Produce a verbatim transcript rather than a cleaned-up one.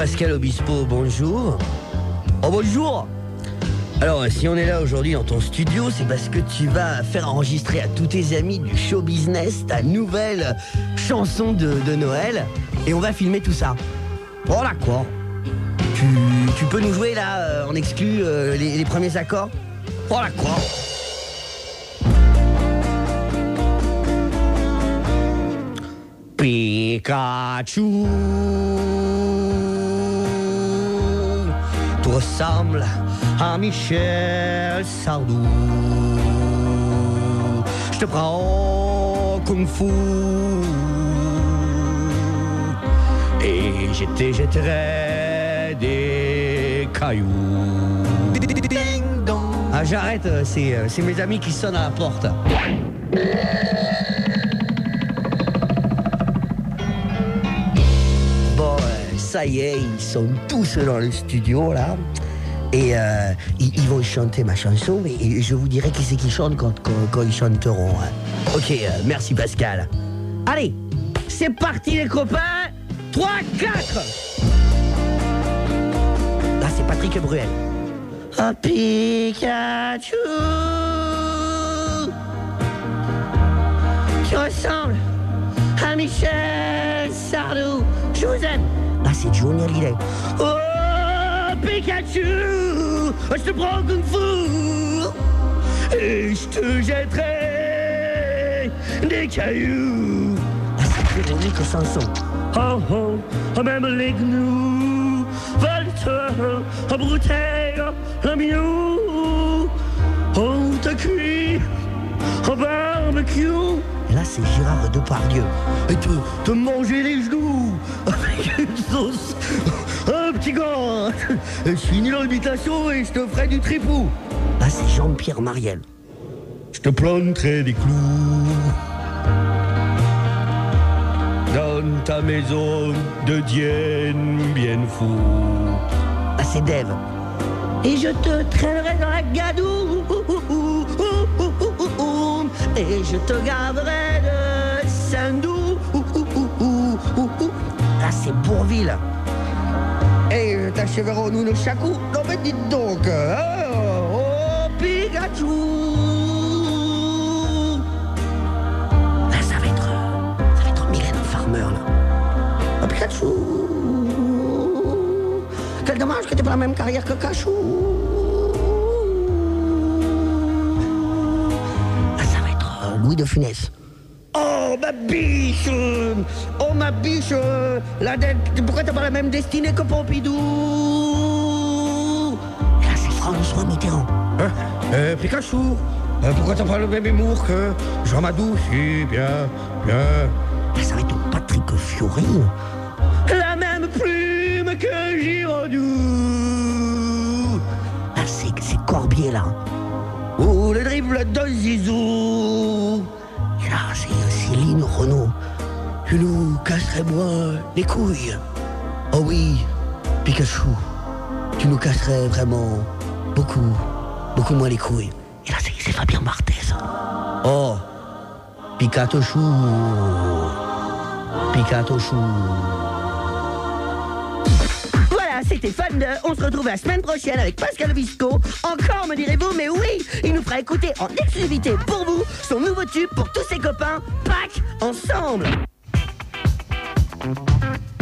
Pascal Obispo, bonjour. Oh bonjour. Alors, si on est là aujourd'hui dans ton studio, c'est parce que tu vas faire enregistrer à tous tes amis du show business ta nouvelle chanson de, de Noël. Et on va filmer tout ça. Voilà quoi. Tu, tu peux nous jouer là, euh, en exclu, euh, les, les premiers accords? Voilà quoi. Pikachu, tu ressembles à Michel Sardou. Je te prends au Kung Fu et je te jetterai des cailloux. Ding dong. Ah j'arrête, c'est, c'est mes amis qui sonnent à la porte. Ça y est, ils sont tous dans le studio là. Et euh, ils, ils vont chanter ma chanson. Et je vous dirai qui c'est qui chante quand, quand, quand ils chanteront. Hein. Ok, euh, merci Pascal. Allez, c'est parti les copains. trois, quatre. Là, c'est Patrick Bruel. Oh Pikachu, tu ressembles à Michel Sardou. Je vous aime. Là, c'est Johnny Hallyday. Oh, Pikachu, je te prends Kung Fu et je te jetterai des cailloux. Là, c'est Véronique Sanson. Oh, oh, oh, même les gnous veulent te brouter la minou. Oh, t'as cuit au barbecue. Et là, c'est Gérard Depardieu. Et te, te manger les genoux avec une sauce. Un petit gars. Je finis l'imitation et je te ferai du tripou. Là, c'est Jean-Pierre Mariel. Je te planterai des clous dans ta maison de Dienne bien fou. Là, c'est Dave. Et je te traînerai dans la gadoue. Et je te garderai de Saint-Doux. Là, c'est Bourville. Et t'achèverons nous le chacou. Non, mais dites donc. Oh, oh Pikachu. Là, ça va être. Ça va être Mylène Farmer, là. Oh, Pikachu. Quel dommage que t'aies pas la même carrière que Cachou. Louis de Funès. Oh ma biche. Oh ma biche. La dette. Pourquoi t'as pas la même destinée que Pompidou? Et là c'est François Mitterrand. Hein euh, Pikachu. Euh, pourquoi t'as pas le même humour que Jean Madou? Si, bien, bien. Là ça va être Patrick Fiori. La même plume que Giraudoux. Là c'est, c'est Corbier là. Oh, le dribble de Zizou. Et là, c'est Céline Renaud. Tu nous casserais moins les couilles. Oh oui, Pikachu, tu nous casserais vraiment beaucoup, beaucoup moins les couilles. Et là, c'est, c'est Fabien Barthez. Oh, Pikachu, Pikachu. C'était fun de... On se retrouve la semaine prochaine avec Pascal Obispo. Encore me direz-vous, mais oui, il nous fera écouter en exclusivité pour vous son nouveau tube pour tous ses copains. Pâques ensemble.